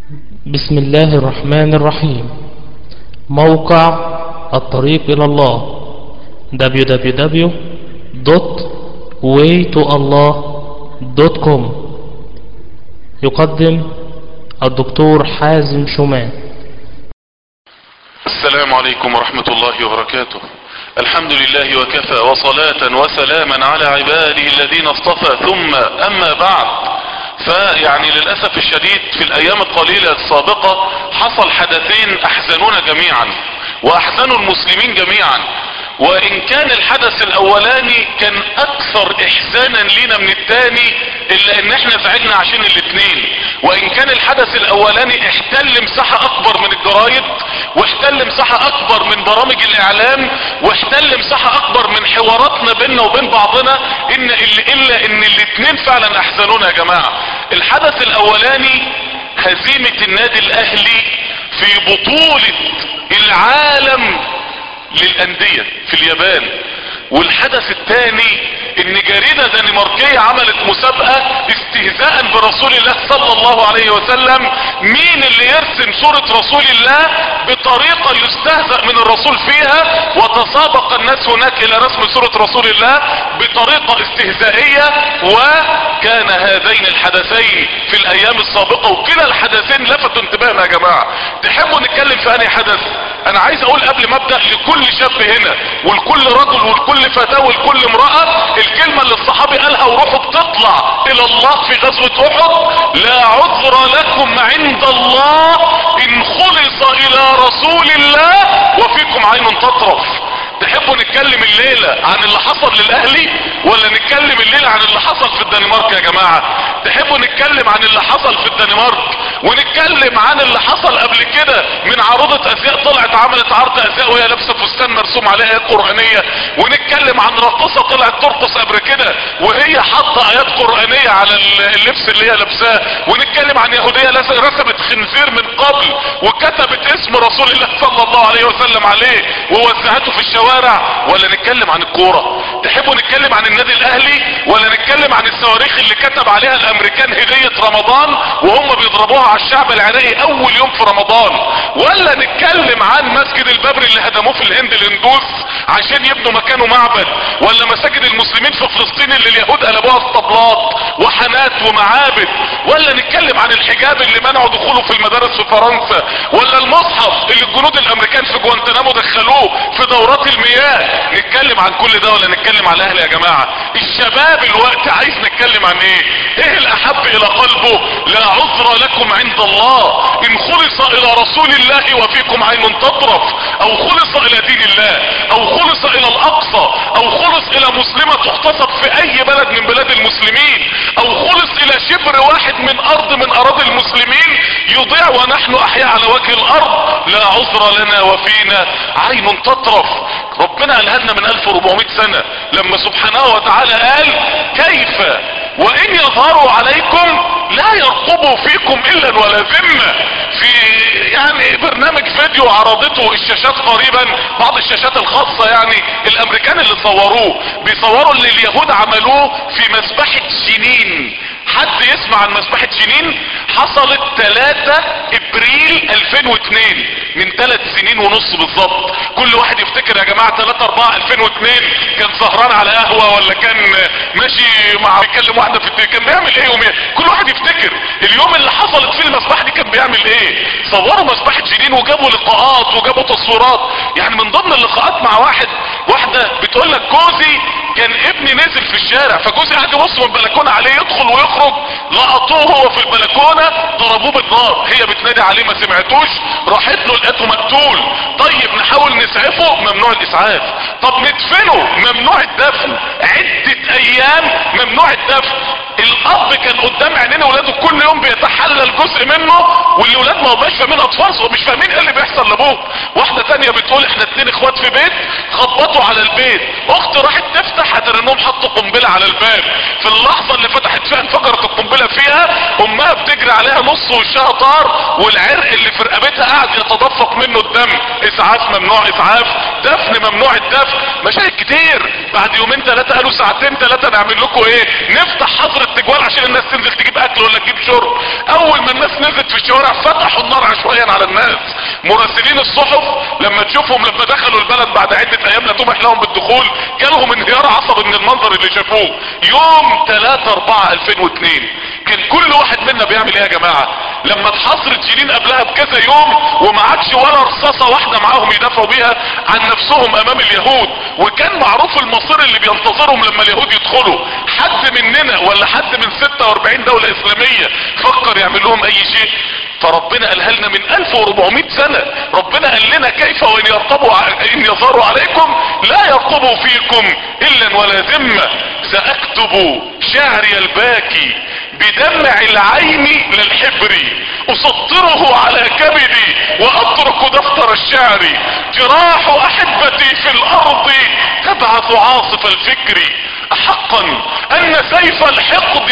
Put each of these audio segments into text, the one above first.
بسم الله الرحمن الرحيم. موقع الطريق إلى الله www.waytoallah.com يقدم الدكتور حازم شومان. السلام عليكم ورحمة الله وبركاته. الحمد لله وكفى وصلاة وسلاما على عباده الذين اصطفى، ثم أما بعد، فيعني للأسف الشديد في الأيام القليلة السابقة حصل حدثين أحزنونا جميعا وأحزنوا المسلمين جميعا. وإن كان الحدث الأولاني كان أكثر إحزانا لنا من الثاني، إلا إن احنا زعلنا عشان الاثنين. وإن كان الحدث الأولاني احتل مساحة أكبر من الجرايد، واحتل مساحة أكبر من برامج الإعلام، واحتل مساحة أكبر من حواراتنا بيننا وبين بعضنا، إلا إن الاثنين فعلا أحزنونا يا جماعة. الحدث الأولاني هزيمة النادي الأهلي في بطولة العالم للأندية في اليابان. والحدث الثاني ان جريدة دنماركية عملت مسابقة استهزاء برسول الله صلى الله عليه وسلم، مين اللي يرسم صورة رسول الله بطريقة يستهزأ من الرسول فيها، وتسابق الناس هناك الى رسم صورة رسول الله بطريقة استهزائية. وكان هذين الحدثين في الايام السابقة، وكلا الحدثين لفتوا انتباهنا يا جماعة. تحبوا نتكلم في انهي حدث؟ انا عايز اقول قبل ما ابدأ لكل شاب هنا ولكل رجل ولكل فتاة ولكل امرأة، الكلمة اللي الصحابي قالها وروحه بتطلع الى الله في غزوة احد: لا عذر لكم عند الله ان خلص الى رسول الله وفيكم عين تطرف. تحبوا نتكلم الليلة عن اللي حصل للاهلي ولا نتكلم الليلة عن اللي حصل في الدنمارك يا جماعة؟ تحبوا نتكلم عن اللي حصل في الدنمارك ونتكلم عن اللي حصل قبل كده من عروضة ازياء طلعت عملت عرض ازياء وهي لابسة فستان مرسوم عليها ايات قرآنية، ونتكلم عن راقصة طلعت ترقص قبل كده وهي حاطة ايات قرآنية على اللبس اللي هي لابساه، ونتكلم عن يهودية رسمت خنزير من قبل وكتبت اسم رسول الله صلى الله عليه وسلم عليه ووزعته في الشوارع. ولا نتكلم عن الكورة؟ تحبوا نتكلم عن النادي الاهلي ولا نتكلم عن الصواريخ اللي كتب عليها الامريكان هدية رمضان وهم بيضربوها على الشعب العراقي اول يوم في رمضان؟ ولا نتكلم عن مسجد البابر اللي هدموه في الهند الهندوس عشان يبنوا مكانه معبد؟ ولا مساجد المسلمين في فلسطين اللي اليهود قلبوها اسطبلات وحانات ومعابد؟ ولا نتكلم عن الحجاب اللي منعوا دخوله في المدارس في فرنسا؟ ولا المصحف اللي الجنود الامريكان في جوانتنامو دخلوه في دورات المياه؟ نتكلم عن كل ده ولا نتكلم عن الاهلي يا جماعة؟ الشباب الوقت عايز نتكلم عن ايه الاحب الى قلبه؟ لا عذر لكم عند الله ان خلص الى رسول الله وفيكم عين تطرف، او خلص الى دين الله، او خلص الى الاقصى، او خلص الى مسلمة تغتصب في اي بلد من بلاد المسلمين، او خلص الى شبر واحد من ارض من اراضي المسلمين يضيع ونحن احياء على وجه الارض. لا عذر لنا وفينا عين تطرف. ربنا قالها لنا من 1400 سنة لما سبحانه وتعالى قال: كيف وان يظهروا عليكم لا يرقبوا فيكم الا ولا ذمة. في يعني برنامج فيديو عرضته الشاشات قريبا، بعض الشاشات الخاصة يعني الامريكان اللي صوروه، بيصوروا اللي اليهود عملوه في مسبحة جنين. حد يسمع عن مسبحة جنين؟ حصلت 3 ابريل 2002، من 3 سنين ونص بالظبط. كل واحد يفتكر يا جماعة 3/4/2002 كان سهران على قهوة ولا كان ماشي مع بيكلم واحدة كان بيعمل ايه يوميا؟ كل واحد يفتكر اليوم اللي حصلت فيه المسبحة دي كان بيعمل ايه. صوروا مسبحة جنين وجابوا لقاءات وجابوا تصويرات. يعني من ضمن اللقاءات مع واحدة بتقول لك: جوزي كان ابني نزل في الشارع، فجوزي قاعد يبص من البلكونة عليه يدخل ويخرج، لقطوه هو في البلكونة ضربوه بالنار، هي بتنادي عليه ما سمعتوش، راحت له لقيته مقتول. طيب نحاول نسعفه، ممنوع الاسعاف. طب ندفنه، ممنوع الدفن. عدة ايام ممنوع الدفن. الاب كان قدام عينين ولاده كل يوم بيتحلل جزء منه، والولاد ما هماش فاهمين، اطفال ومش فاهمين ايه اللي بيحصل لابوه. واحدة تانية بتقول: احنا 2 اخوات في بيت خبطوا على البيت، اختي راحت تفتح هترنهم حطوا قنبلة على الباب، في اللحظة اللي فتحت فيها انفجرت القنبلة فيها، امها بتجري عليها نص وشها طار والعرق اللي في رقبتها قاعد يتدفق منه الدم. اسعاف، ممنوع اسعاف. الدفن ممنوع الدفن. مشاهد كتير بعد يومين ثلاثة قالوا ساعتين ثلاثة نعمل لكم ايه، نفتح حظر التجوال عشان الناس تنزل تجيب اكل ولا تجيب شرب. اول ما الناس نزلت في الشوارع فتحوا النار عشوائيا على الناس. مراسلين الصحف لما تشوفهم لما دخلوا البلد بعد عدة ايام لا تمح لهم بالدخول، جالهم انهيار عصبي من المنظر اللي شافوه. يوم 3/4/2002 كان كل واحد منا بيعمل ايه يا جماعة؟ لما اتحصرت جنين قبلها بكذا يوم وما عادش ولا رصاصة واحدة معاهم يدافعوا بيها عن نفسهم امام اليهود، وكان معروف المصير اللي بينتظرهم لما اليهود يدخلوا، حد مننا ولا حد من 46 دولة اسلامية فكر يعمل لهم اي شيء؟ فربنا قالها لنا من 1400 سنة. ربنا قال لنا كيف ان يظهروا عليكم لا يرقبوا فيكم الا ولا ذمة. ساكتب شعري الباكي بدمع العين للحبر، اسطره على كبدي واترك دفتر الشعر. جراح احبتي في الارض تبعث عاصف الفكر. احقا ان سيف الحقد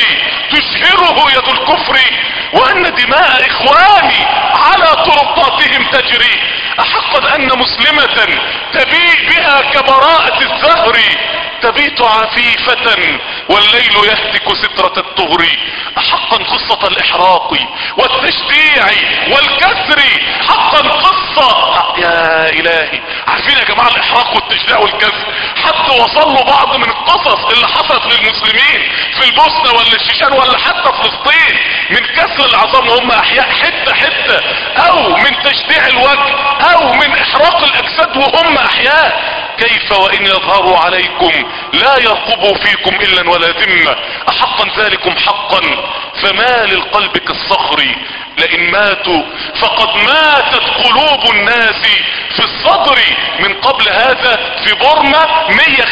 تشهره يد الكفر، وان دماء اخواني على ترباتهم تجري. احقا ان مسلمة تبيء بها كبراءة الزهر تبيت عفيفة والليل يهتك سترة الطهر. احقا قصة الاحراق والتشجيع والكسر، حقا قصة يا الهي. عارفين يا جماعة الاحراق والتشجيع والكسر حتى وصلوا بعض من القصص اللي حصلت للمسلمين في البوسنة ولا الشيشان ولا حتى فلسطين من كسر العظام وهم احياء حتة حتة، او من تشجيع الوجه، او من احراق الاجساد وهم احياء. كيف وان يظهروا عليكم لا يرقبوا فيكم الا ولا ذمة. احقا ذلكم حقا فما للقلب كالصخر لئن ماتوا فقد ماتت قلوب الناس في الصدر. من قبل هذا في بورما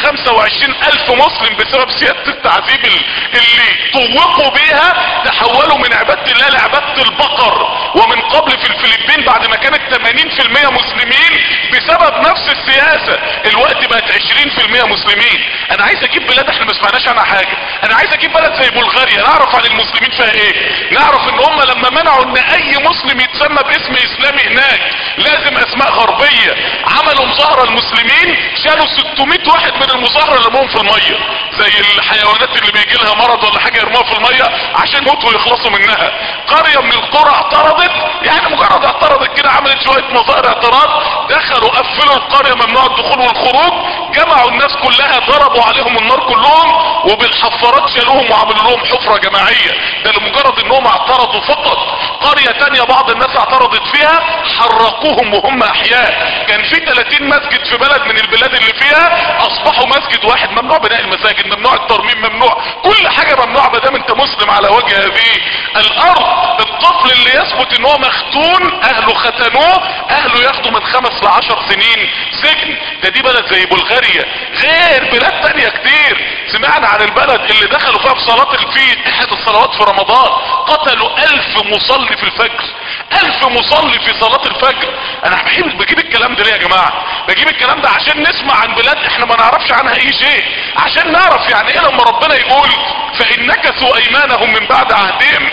125 الف مسلم بسبب سيادة التعذيب اللي طوقوا بيها تحولوا من عبادة الله لعبادة البقر. ومن قبل في الفلبين بعد ما كانت 80% مسلمين بسبب نفس السياسة الوقت بقت 20% مسلمين. انا عايز اجيب بلاد احنا ما سمعناش عنها حاجة. انا عايز اجيب بلد زي بلغاريا نعرف عن المسلمين فيها ايه. نعرف ان هم لما منعوا ان اي مسلم يتسمى باسم اسلامي هناك لازم اسماء غربية، عملوا مظاهرة المسلمين شالوا 600 واحد من المظاهرة رموهم في المية زي الحيوانات اللي بيجي لها مرض ولا حاجة يرموها في المية عشان موتوا يخلصوا منها. قرية من القرى اعترضت، يعني مجرد اعترضت كده عملت شوية مظاهر اعتراض، دخلوا قفلوا القرية ممنوع الدخول والخروج، جمعوا الناس كلها ضربوا عليهم النار كلهم وبالحفارات شالوهم وعملوا لهم حفرة جماعية. ده لمجرد انهم اعترضوا فقط. قرية تانية بعض الناس اعترضت فيها حرقوهم وهم احياء. كان في 30 مسجد في بلد من البلاد اللي فيها اصبحوا مسجد واحد. ممنوع بناء المساجد، ممنوع الترميم، ممنوع كل حاجة ممنوع ما دام انت مسلم على وجه هذه الارض. الطفل اللي يثبت ان هو مختون اهله ختنوه اهله ياخدوا من 5 ل10 سنين سجن. دي بلد زي بلغاريا غير بلاد تانية كتير. سمعنا عن البلد اللي دخلوا فيها بصلاة في احد الصلوات في رمضان قتلوا 1000 مصلي في الفجر. 1000 مصلي في صلاة الفجر. انا بجيب الكلام ده ليه يا جماعة؟ بجيب الكلام ده عشان نسمع عن بلاد احنا ما نعرفش عنها اي شيء، عشان نعرف يعني ايه لما ربنا يقول فإن نكثوا ايمانهم من بعد عهدهم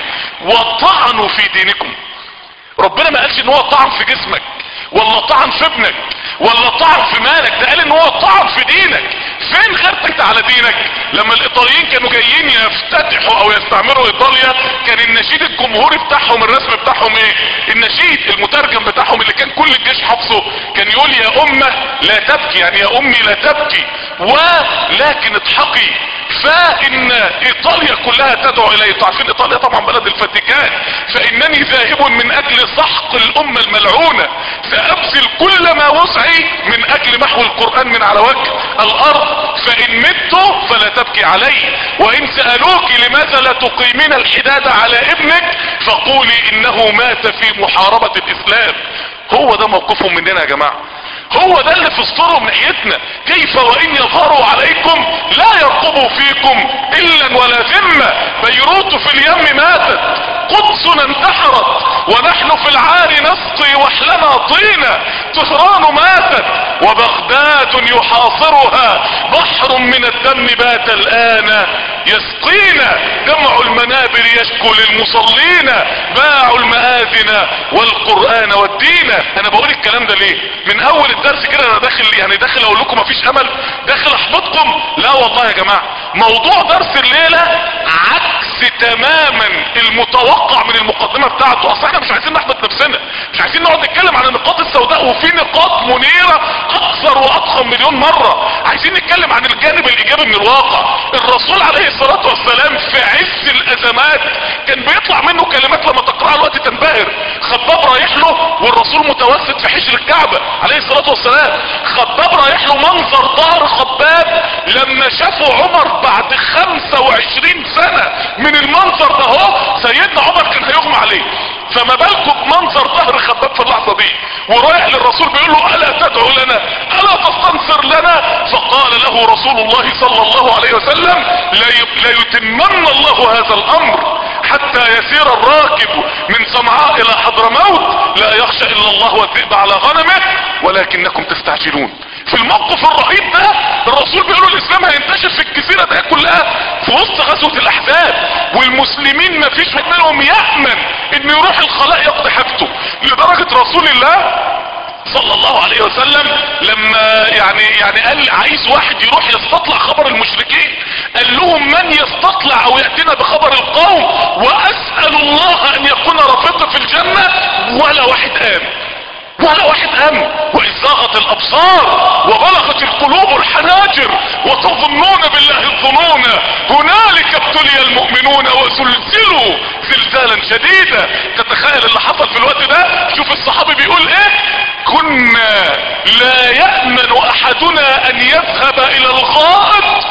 وطعنوا في دينكم. ربنا ما قالش ان هو طعن في جسمك ولا طعن في ابنك ولا طعن في مالك، ده قال ان هو طعن في دينك. فين غيرتك على دينك؟ لما الايطاليين كانوا جايين يفتتحوا او يستعمروا ايطاليا كان النشيد الجمهوري بتاعهم الرسم بتاعهم ايه؟ النشيد المترجم بتاعهم اللي كان كل الجيش حافظه كان يقول يا امه لا تبكي، يعني يا امي لا تبكي ولكن اضحكي فان ايطاليا كلها تدعو الي. عارفين ايطاليا طبعا بلد الفاتيكان. فانني ذاهب من اجل سحق الامة الملعونة، سابذل كل ما وسعي من اجل محو القرآن من على وجه الارض. فان مت فلا تبكي علي، وان سألوك لماذا لا تقيمين الحداد على ابنك فقولي انه مات في محاربة الاسلام. هو ده موقفهم مننا يا جماعة، هو ده اللي في اسطورهم ناحيتنا. كيف وان يظهروا عليكم لا يرقبوا فيكم الا ولا ذمة. بيروت في اليم ماتت، قدسنا انتحرت، ونحن في العار نسقي وحلنا طينا. طهران ماتت، وبغداد يحاصرها، بحر من الدم بات الآن يسقينا، دمع المنابر يشكو للمصلين، باعوا المآذن والقرآن والدين. انا بقول الكلام ده ليه؟ من اول الدرس كده انا داخل اقول لكم مفيش امل، داخل احبطكم؟ لا والله يا جماعة، موضوع درس الليلة عكس تماما المتوقع من المقدمة بتاعته. اصلا احنا مش عايزين نحبط نفسنا، مش عايزين نقعد نتكلم عن النقاط السوداء وفي نقاط منيرة اكثر واضخم مليون مرة. عايزين نتكلم عن الجانب الايجابي من الواقع. الرسول عليه الصلاة والسلام في عز الازمات كان بيطلع منه كلمات لما تقرأها الوقت تنبهر. خباب رايح له والرسول متوسد في حجر الكعبة عليه الصلاة والسلام. خباب رايح له، منظر ظهر خباب لما شافوا عمر بعد 25 سنة من المنظر ده، هو سيدنا عمر كان هيغمى عليه، فما بالكم بمنظر ظهر خباب في اللحظة دي. ورايح للرسول بيقول له الا تدعو لنا، الا تستنصر لنا؟ فقال له رسول الله صلى الله عليه وسلم لا يتمن الله هذا الامر حتى يسير الراكب من صنعاء الى حضرموت لا يخشى الا الله والذئب على غنمه ولكنكم تستعجلون. في الموقف الرهيب ده الرسول بيقول الاسلام هينتشر في الجزيرة ده كلها في وسط غزوة الاحزاب، والمسلمين ما فيش منهم يأمن ان يروح الخلاء يقضي حاجته. لدرجة رسول الله صلى الله عليه وسلم لما يعني قال عايز واحد يروح يستطلع خبر المشركين، قال لهم من يستطلع او يأتينا بخبر القوم واسأل الله ان يكون رفيقي في الجنة. ولا واحد قام. واذ زاغت الابصار وبلغت القلوب الحناجر وتظنون بالله الظنون هنالك ابتلي المؤمنون وزلزلوا زلزالا شديدا. تتخيل اللي حصل في الوقت ده؟ شوف الصحابي بيقول ايه: كنا لا يأمن احدنا ان يذهب الى الغائط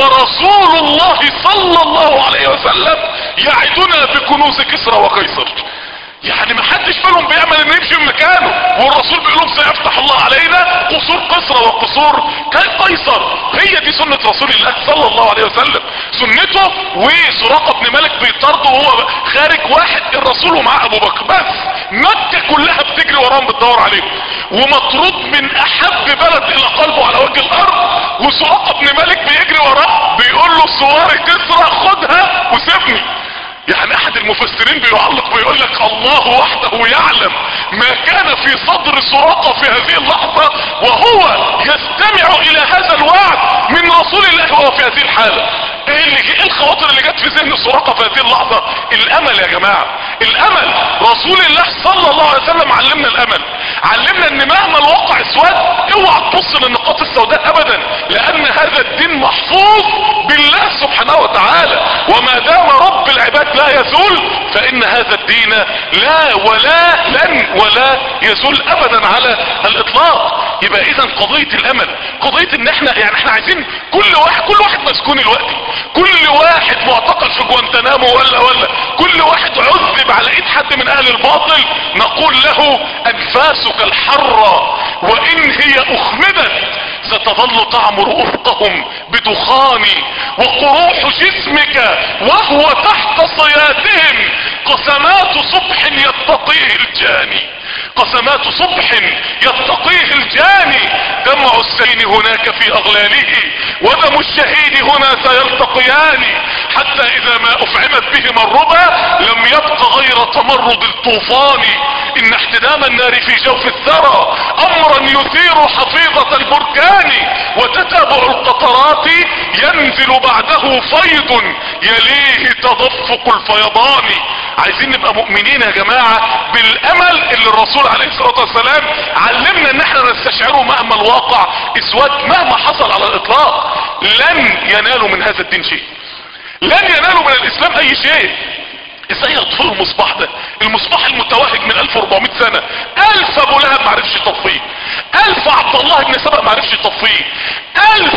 ورسول الله صلى الله عليه وسلم يعدنا بكنوز كسرى وقيصر. يعني ما حدش منهم بيعمل انه يمشي من مكانه، والرسول بيقول لهم سيفتح الله علينا قصور قسرى وقصور قيصر. هي دي سنة رسول الله صلى الله عليه وسلم، سنته. وسراقة بن مالك بيطرده وهو خارج واحد الرسول ومعاه ابو بكر، بس مكة كلها بتجري وراهم بتدور عليهم، ومطرود من احب بلد الى قلبه على وجه الارض، وسراقة بن مالك بيجري وراه بيقول له سوار كسرى خدها وسيبني. يعني احد المفسرين بيعلق بيقول لك الله وحده يعلم ما كان في صدر سراقة في هذه اللحظة وهو يستمع الى هذا الوعد من رسول الله وهو في هذه الحالة. ايه الخواطر اللي جت في ذهن سراقة في هذه اللحظة؟ الامل يا جماعة، الامل. رسول الله صلى الله عليه وسلم علمنا الامل، علمنا ان مهما الواقع اسود اوعى تبص للنقاط السوداء ابدا، لان هذا الدين محفوظ بالله سبحانه وتعالى، وما دام رب العباد لا يزول فان هذا الدين لا ولا لن ولا يزول ابدا على الاطلاق. يبقى اذا قضية الامل، قضية ان احنا عايزين كل واحد مسكون الوقت، كل واحد معتقل في جوانتنامو ولا كل واحد عذب على ايد حد من اهل الباطل، نقول له انفاسك الحرة وان هي اخمدت ستظل تعمر افقهم بدخان، وقروح جسمك وهو تحت صيادهم قسمات صبح يتقيه الجاني، قسمات صبح يتقيه الجاني. دمع السين هناك في اغلاله ودم الشهيد هنا سيلتقيان، حتى اذا ما افعمت بهما الربا لم يبق غير تمرد الطوفان. ان احتدام النار في جوف الثرى امرا يثير حفيظة البركان، وتتابع القطرات ينزل بعده فيض يليه تدفق الفيضان. عايزين نبقى مؤمنين يا جماعة بالامل اللي الرسول عليه الصلاة والسلام علمنا ان احنا نستشعره مهما الواقع اسود، مهما حصل على الاطلاق. لن ينالوا من هذا الدين شيء، لن ينالوا من الاسلام اي شيء. ازاي يطفئوا المصباح ده، المصباح المتوهج من 1400 سنة؟ 1000 ابو لهب معرفش يطفيه، 1000 عبد الله بن سبأ معرفش يطفيه، 1000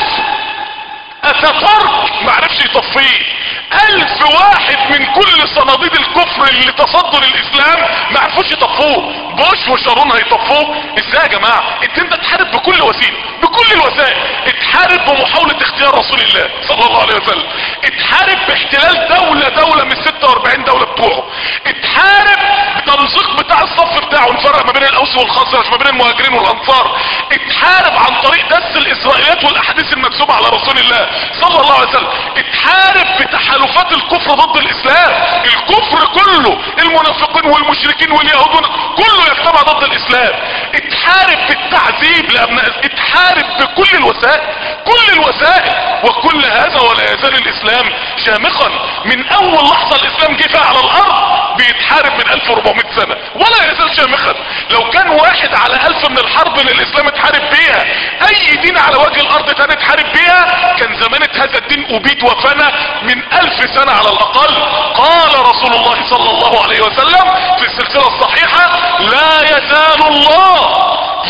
اتاتورك معرفش يطفيه، 1000 واحد من كل صناديد الكفر اللي تصدوا للاسلام معرفوش يطفوه. بوش وشارون هيطفوه ازاي يا جماعة؟ انت تحارب بكل وسيلة، بكل الوسائل. اتحارب بمحاولة اختيار رسول الله صلى الله عليه وسلم، اتحارب باحتلال دولة من 46 دولة بتوعه، اتحارب بتمزيق بتاع الصف بتاعه، نفرق ما بين الاوس والخزرج، ما بين المهاجرين والانصار، اتحارب عن طريق دس الاسرائيليات والاحاديث المكذوبه على رسول الله صلى الله عليه وسلم، اتحارب بتحالفات الكفر ضد الاسلام، الكفر كله المنافقين والمشركين واليهود كله يجتمع ضد الاسلام، اتحارب بالتعذيب لابناء، اتحارب بكل الوسائل، كل الوسائل، وكل هذا ولا يزال الاسلام شامخا. من اول لحظة الاسلام جه فيها على الارض بيتحارب من 1400 سنة ولا يزال شامخا. لو كان واحد على 1000 من الحرب اللي الاسلام اتحارب بيها اي دين على وجه الارض تاني اتحارب بيها كان زمانة هذا الدين ابيد وفنى من 1000 سنة على الاقل. قال رسول الله صلى الله عليه وسلم في السلسلة الصحيحة: لا يزال الله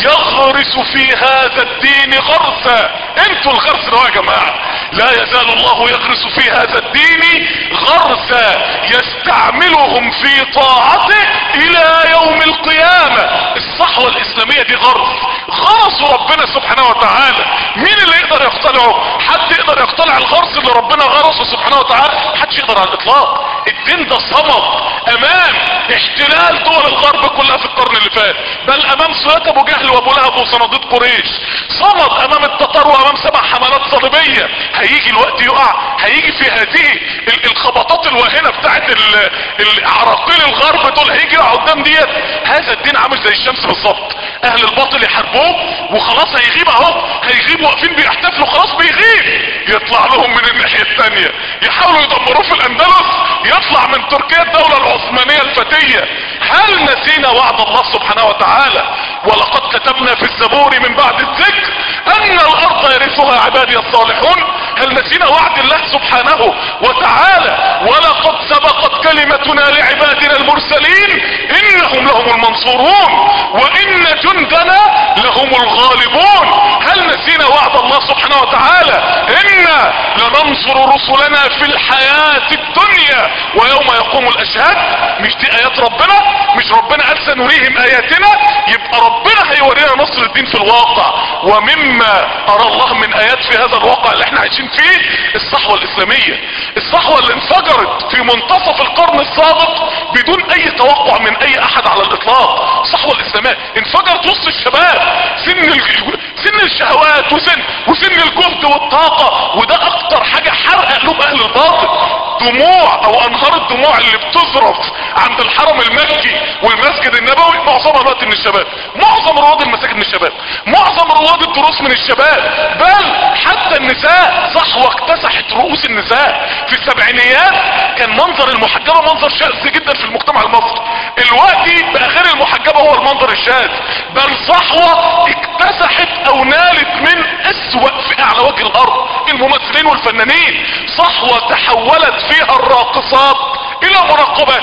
يغرس في هذا الدين غرسا. انتوا الغرس ده يا جماعة، لا يزال الله يغرس في هذا الدين غرسا يستعملهم في طاعته الى يوم القيامة. الصحوة الاسلامية دي غرسوا ربنا سبحانه وتعالى. مين اللي يقدر يقتلعه؟ حد يقدر يقتلع الغرس اللي ربنا غرسه سبحانه وتعالى؟ محدش يقدر على الاطلاق. الدين ده صمد امام احتلال دول الغرب كلها في القرن اللي فات، بل امام سويت ابو جهل وابو لهب وصناديد قريش، صمد امام التتار وامام 7 حملات صليبية. هيجي الوقت يقع، هيجي في هذه الخبطات الواهنة بتاعت العراقيل الغرب دول، هيجي يقع قدام ديت. هذا الدين عامل زي الشمس بالظبط، اهل الباطل يحاربوه وخلاص هيغيب اهو، هيغيب واقفين بيحتفلوا خلاص بيغيب، يطلع لهم من الناحية التانية يحاولوا يدمروه في الاندلس، يطلع من تركيا الدولة العثمانية الفتية. هل نسينا وعد الله سبحانه وتعالى: ولقد كتبنا في الزبور من بعد الذكر ان الارض يرثها عبادي الصالحون؟ هل نسينا وعد الله سبحانه وتعالى: ولقد سبقت كلمتنا لعبادنا المرسلين انهم لهم المنصورون وان جندنا لهم الغالبون؟ هل نسينا وعد الله سبحانه وتعالى: انا لننصر رسلنا في الحياة الدنيا ويوم يقوم الاشهاد؟ مش دي ايات ربنا؟ مش ربنا قال سنريهم اياتنا؟ يبقى ربنا هيورينا نصر الدين في الواقع. ومما ارى الله من ايات في هذا الواقع اللي احنا عايشين فيه الصحوة الاسلامية، الصحوة اللي انفجرت في منتصف القرن السابق بدون اي توقع من اي احد على الاطلاق. الصحوة الاسلامية انفجرت وسط الشباب، سن الشهوات وسن الجهد والطاقة، وده اكتر حاجة حرق قلوب اهل الباطل. دموع او انهار الدموع اللي بتزرف عند الحرم المكي والمسجد النبوي معظمها الوقت من الشباب، معظم رواد المساجد من الشباب، معظم رواد الدروس من الشباب، بل حتى النساء. صحوة اكتسحت رؤوس النساء. في السبعينيات كان منظر المحجبة منظر شاذ جدا في المجتمع المصري، الوقت بقى غير المحجبة هو المنظر الشاذ. بل صحوة اكتسحت او نالت من اسوأ فئة على وجه الارض، الممثلين والفنانين. صحوة تحولت فيها الراقصات الى مراقبات.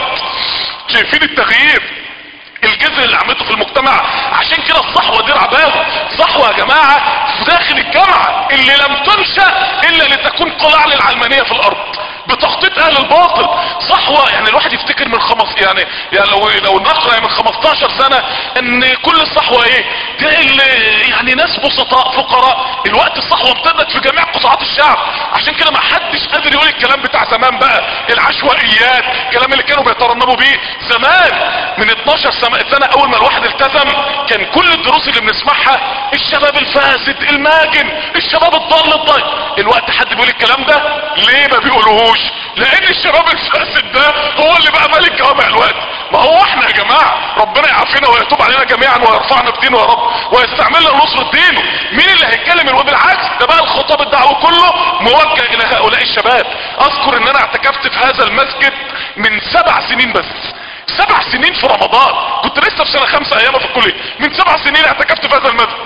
شايفين التغيير الجذري اللي عملته في المجتمع؟ عشان كده الصحوة دي رعباوة. صحوة يا جماعة في داخل الجامعة اللي لم تنشأ الا لتكون قلاع للعلمانية في الارض بتخطيط اهل الباطل. صحوة يعني الواحد يفتكر من يعني لو نقرأ من 15 سنة ان كل الصحوة ايه ده، يعني ناس بسطاء فقراء. الوقت الصحوة امتدت في جميع قطاعات الشعب. عشان كده ما حدش قادر يقول الكلام بتاع زمان بقى، العشوائيات، الكلام اللي كانوا بيترنبوا بيه زمان. من 12 سنة اول ما الواحد التزم كان كل الدروس اللي بنسمعها الشباب الفاسد الماجن، الشباب الضال. الوقت حد بيقول الكلام ده؟ ليه ما بيقولوهوش؟ لان الشباب الفاسد ده هو اللي بقى مالك جوامع الوقت. ما هو احنا يا جماعة ربنا يعافينا ويتوب علينا جميعا ويرفعنا بدينه يا رب ويستعملنا لنصرة دينه. مين اللي هيتكلم؟ وبالعكس ده بقى الخطاب الدعوة كله موجه الى هؤلاء الشباب. اذكر ان انا اعتكفت في هذا المسجد من 7 سنين بس، 7 سنين في رمضان، كنت لسه في سنة 5 ايام في الكلية. من 7 سنين اعتكفت في هذا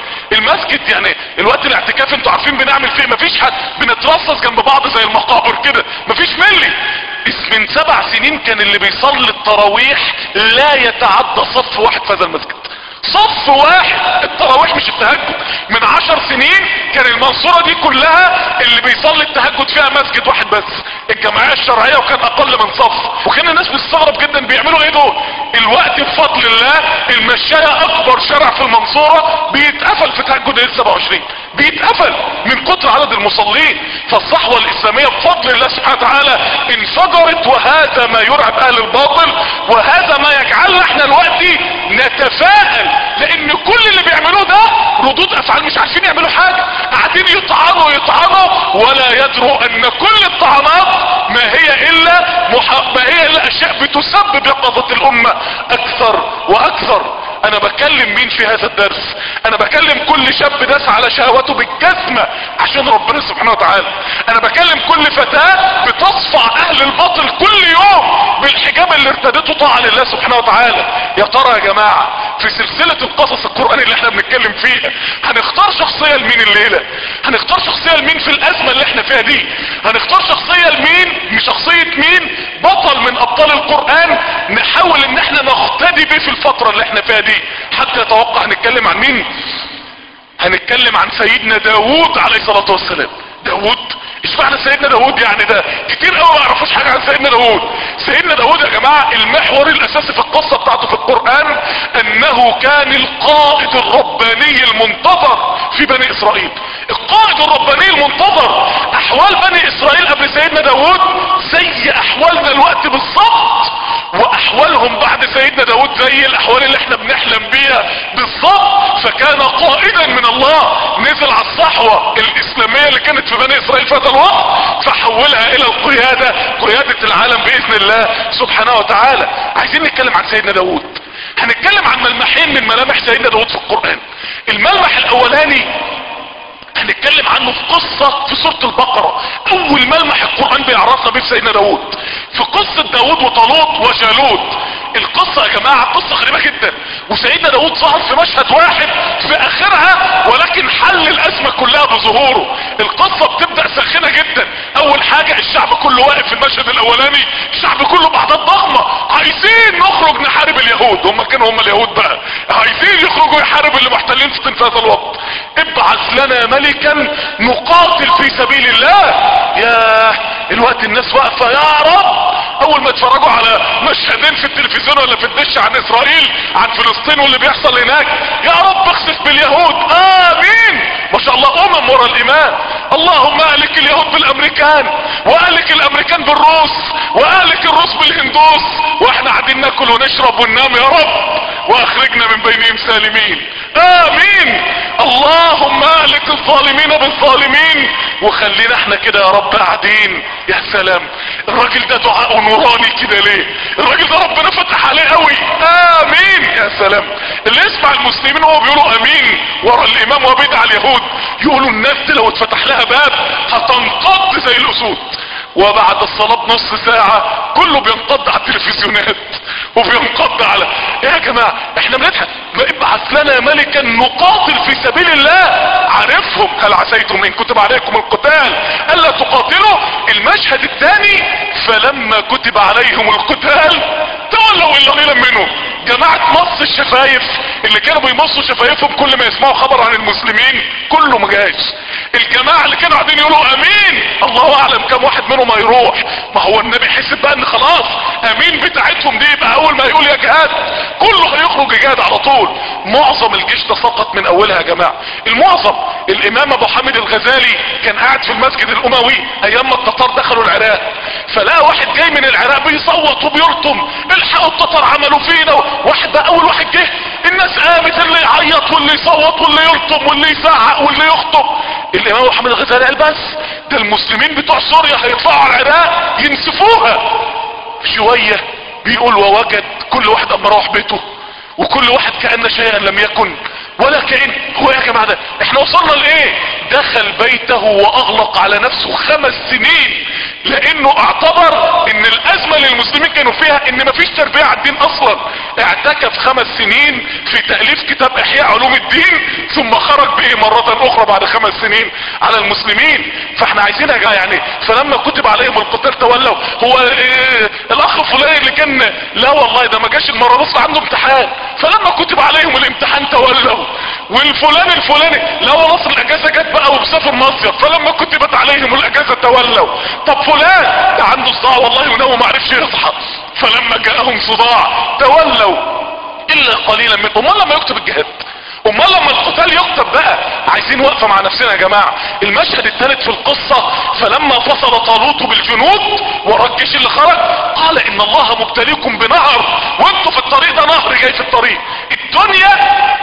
المسجد يعني الوقت الاعتكاف انتوا عارفين بنعمل فيه مفيش حد، بنترصص جنب بعض زي المقابر كده، مفيش ملي. من 7 سنين كان اللي بيصلي التراويح لا يتعدى صف واحد في هذا المسجد، صف واحد. التراويح مش التهجد. من 10 سنين كان المنصورة دي كلها اللي بيصلي التهجد فيها مسجد واحد بس، الجمعية الشرعية، وكان اقل من صف. وكان الناس بتستغرب جدا بيعملوا ايه دول. الوقت بفضل الله المشاية اكبر شارع في المنصورة بيتقفل في تهجد ال 27، بيتقفل من كتر عدد المصلين. فالصحوة الاسلامية بفضل الله سبحانه وتعالى انفجرت، وهذا ما يرعب اهل الباطل، وهذا ما يجعلنا احنا الوقت نتفائل، افعال مش عارفين يعملوا حاجة، قاعدين يطعنوا ولا يدروا ان كل الطعنات ما هي الا اشياء بتسبب يقظة الامة اكثر واكثر. انا بكلم مين في هذا الدرس؟ انا بكلم كل شاب داس على شهواته بالجزمة عشان ربنا سبحانه وتعالى. انا بكلم كل فتاة بتصفع اهل الباطل كل يوم بالحجاب اللي ارتدته طاعة لله سبحانه وتعالى. يا ترى يا جماعة في سلسلة القصص القرآني اللي احنا بنتكلم فيها هنختار شخصية لمين الليلة؟ هنختار شخصية لمين في الازمة اللي احنا فيها دي؟ هنختار شخصية لمين؟ شخصية مين؟ بطل من ابطال القرآن نحاول ان احنا نقتدي بيه في الفترة اللي احنا فيها دي. حتى يتوقع هنتكلم عن مين؟ هنتكلم عن سيدنا داود عليه الصلاة والسلام. داود ايش معنى سيدنا داود؟ يعني ده كتير قوي ما يعرفوش حاجة عن سيدنا داود. سيدنا داود يا جماعة المحور الاساسي في القصة بتاعته في القرآن انه كان القائد الرباني المنتظر في بني اسرائيل. القائد الرباني المنتظر. احوال بني اسرائيل قبل سيدنا داود زي احوالنا الوقت بالظبط، واحوالهم بعد سيدنا داود زي الاحوال اللي احنا بنحلم بيها بالظبط. فكان قائدا من الله، نزل على الصحوة الاسلامية اللي كانت في بني اسرائيل في هذا الوقت فحولها الى القيادة، قيادة العالم باذن الله سبحانه وتعالى. عايزين نتكلم عن سيدنا داود. هنتكلم عن ملمحين من ملامح سيدنا داود في القرآن. الملمح الاولاني هنتكلم عنه في قصة في سورة البقرة. اول ملمح القرآن بيعرفنا بيه سيدنا داود في قصة داود وطالوت وجالوت. القصة يا جماعة قصة غريبة جدا، وسيدنا داود ظهر في مشهد واحد في اخرها ولكن حل الازمة كلها بظهوره. القصة بتبدأ ساخنة جدا. اول حاجة الشعب كله واقف في المشهد الاولاني، الشعب كله باعداد ضخمة عايزين نخرج نحارب اليهود. هم اليهود بقى عايزين يخرجوا يحاربوا اللي محتلين في هذا الوقت. ابعث لنا ملكا نقاتل في سبيل الله. يا الوقت الناس واقفة يا رب. اول ما اتفرجوا على مشهدين في التلفزيون ولا في الدش عن اسرائيل عن فلسطين واللي بيحصل هناك، يا رب اخسف باليهود. امين. ما شاء الله ورا الايمان. اللهم اهلك اليهود بالامريكان، واهلك الامريكان بالروس، واهلك الروس بالهندوس، واحنا قاعدين ناكل ونشرب وننام يا رب، واخرجنا من بينهم سالمين. امين. اللهم اهلك الظالمين بالظالمين، وخلينا احنا كده يا رب قاعدين. يا سلام. الراجل ده دعاء نوراني كده ليه؟ الراجل ده ربنا فتح عليه قوي. امين. يا سلام. اللي يسمع المسلمين وهو بيقولوا امين ورا الامام وبيدعى اليهود يقولوا الناس دي لو اتفتح لها باب هتنقض زي الاسود. وبعد الصلاة بنص ساعة كله بينقض على التلفزيونات وبينقض على ايه يا جماعة؟ احنا بنضحك. ابعث لنا ملكا نقاتل في سبيل الله. عارفهم هل عسيتم ان كتب عليكم القتال الا تقاتلوا. المشهد الثاني فلما كتب عليهم القتال تولوا الا قليلا منهم. جماعة مص الشفايف اللي كانوا بيمصوا شفايفهم كل ما يسمعوا خبر عن المسلمين كله ما جاش. الجماعة اللي كانوا قاعدين يقولوا امين الله اعلم كم واحد منهم هيروح. ما هو النبي حسب بقى ان خلاص امين بتاعتهم دي يبقى اول ما يقول يا جهاد كله هيخرج يجاهد على طول. معظم الجيش ده سقط من اولها يا جماعة. المعظم. الامام ابو حامد الغزالي كان قاعد في المسجد الاموي ايام ما التتار دخلوا العراق، فلقى واحد جاي من العراق بيصوت وبيرطم الحقوا التتار عملوا فينا. واحد بقى اول واحد جه الناس قامت، اللي يعيط واللي يصوت واللي يرطم واللي يزعق واللي يخطب. الامام ابو حامد الغزالي قال بس ده المسلمين بتوع سوريا هيطلعوا على العراق ينسفوها. شوية بيقول ووجد كل واحد اما روح بيته وكل واحد كأن شيئا لم يكن ولا كأن. هو يا جماعة ده احنا وصلنا لايه؟ دخل بيته واغلق على نفسه 5 سنين لانه اعتبر ان الازمة اللي المسلمين كانوا فيها ان مفيش تربية على الدين اصلا. اعتكف 5 سنين في تأليف كتاب احياء علوم الدين ثم خرج به مرة اخرى بعد 5 سنين على المسلمين. فاحنا عايزين يعني فلما كتب عليهم القتال تولوا. هو الاخ فلان اللي كان لا والله ده ما جاش المرة بص عنده امتحان فلما كتب عليهم الامتحان تولوا. والفلان الفلاني لا والله الاجازة جت بقى وبسافر مصيف فلما كتبت عليهم الاجازة تولوا. طب فلان ده عنده صداع والله ونام وما عرفش يصحى فلما جاءهم صداع تولوا الا قليلا منهم. امال لما يكتب الجهاد؟ امال لما القتال يكتب بقى؟ عايزين وقفة مع نفسنا يا جماعة. المشهد الثالث في القصة فلما فصل طالوت بالجنود ورا الجيش اللي خرج قال ان الله مبتليكم بنهر وانتوا في الطريق ده نهر جاي في الطريق. الدنيا اللي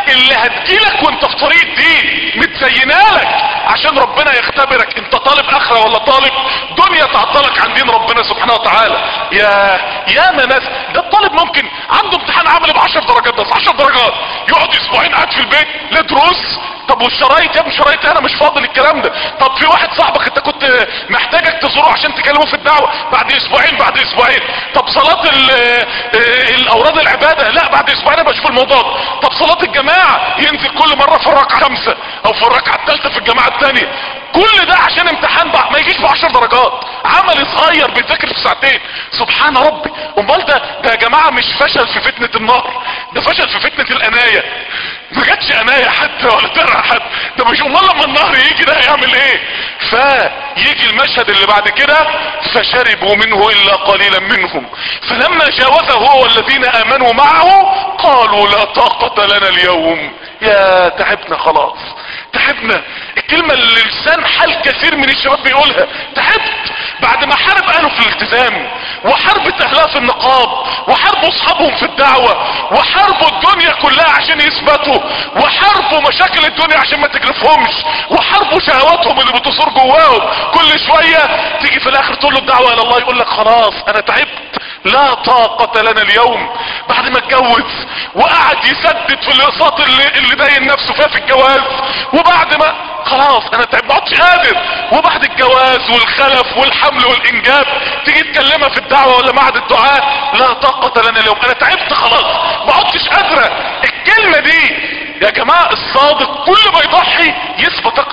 هتجيلك وانت في طريق الدين متزينالك عشان ربنا يختبرك انت طالب اخرة ولا طالب دنيا تعطلك عن دين ربنا سبحانه وتعالى. يا ناس، ده الطالب ممكن عنده امتحان عملي ب10 درجات، بس 10 درجات يقعد اسبوعين قاعد في البيت لا دروس. طب والشرايط يا ابني، شرايط انا مش فاضي للكلام ده. طب في واحد صاحبك انت كنت محتاجك تزوره عشان تكلمه في الدعوة بعد اسبوعين، بعد اسبوعين. طب صلاة الاوراد العبادة، لا بعد اسبوعين انا بشوف الموضوع ده. طب صلاة الجماعة ينزل كل مرة في الركعة 5 او في الركعة الثالثة في الجماعة الثانية. كل ده عشان امتحان بقى ما يجيش ب10 درجات، عمل صغير بيذاكر في ساعتين. سبحان ربي. امال ده يا جماعة مش فشل في فتنة النار، ده فشل في فتنة الاناية. ما جاتش اناية حتى ولا درع حد، ده مش امال لما النهر يجي ده هيعمل ايه. فيجي المشهد اللي بعد كده، فشربوا منه الا قليلا منهم فلما جاوزه هو والذين امنوا معه قالوا لا طاقة لنا اليوم. يا تعبنا خلاص، تعبنا. الكلمة اللي لسان حال كثير من الشباب بيقولها، تعبت. بعد ما حارب اهله في الالتزام، وحاربت اهلها في النقاب، وحاربوا اصحابهم في الدعوة، وحاربوا الدنيا كلها عشان يثبتوا، وحاربوا مشاكل الدنيا عشان ما تجرفهمش، وحاربوا شهواتهم اللي بتصور جواهم. كل شوية تيجي في الاخر تقول له الدعوة الى الله يقول لك خلاص انا تعبت، لا طاقة لنا اليوم. بعد ما اتجوز وقعد يسدد في الاقساط اللي داين نفسه فيها في الجواز، وبعد ما خلاص انا تعبت ما عدتش قادر، وبعد الجواز والخلف والحمل والانجاب تيجي تكلمها في الدعوة ولا معهد الدعاء لا طاقة لنا اليوم، انا تعبت